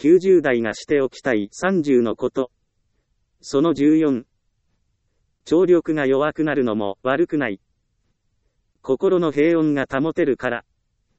90代がしておきたい30のこと。その14。聴力が弱くなるのも悪くない。心の平穏が保てるから。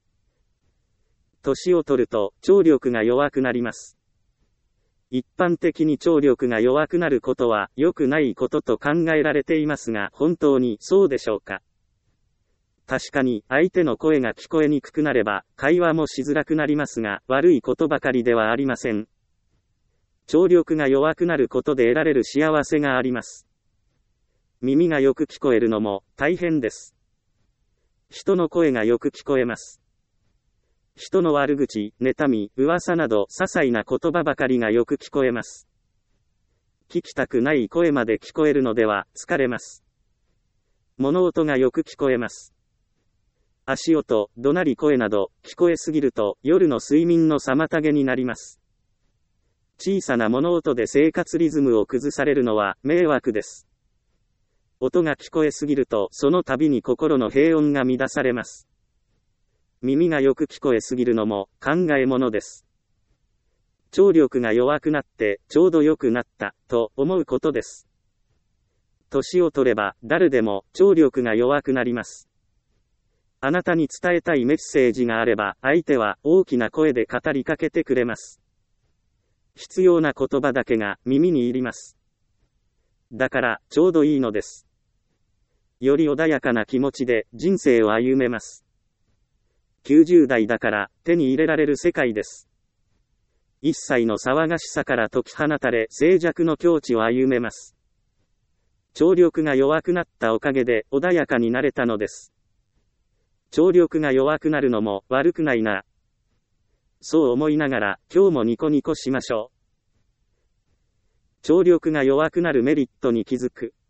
年を取ると聴力が弱くなります。一般的に聴力が弱くなることは良くないことと考えられていますが、本当にそうでしょうか。確かに相手の声が聞こえにくくなれば会話もしづらくなりますが、悪いことばかりではありません。聴力が弱くなることで得られる幸せがあります。耳がよく聞こえるのも大変です。人の声がよく聞こえます。人の悪口、妬み、噂など些細な言葉ばかりがよく聞こえます。聞きたくない声まで聞こえるのでは疲れます。物音がよく聞こえます。足音、怒鳴り声など聞こえすぎると夜の睡眠の妨げになります。小さな物音で生活リズムを崩されるのは迷惑です。音が聞こえすぎるとその度に心の平穏が乱されます。耳がよく聞こえすぎるのも考えものです。聴力が弱くなってちょうど良くなったと思うことです。年を取れば誰でも聴力が弱くなります。あなたに伝えたいメッセージがあれば相手は大きな声で語りかけてくれます。必要な言葉だけが耳に入ります。だからちょうどいいのです。より穏やかな気持ちで人生を歩めます。90代だから手に入れられる世界です。一切の騒がしさから解き放たれ静寂の境地を歩めます。聴力が弱くなったおかげで穏やかになれたのです。聴力が弱くなるのも悪くないな。そう思いながら今日もニコニコしましょう。聴力が弱くなるメリットに気づく。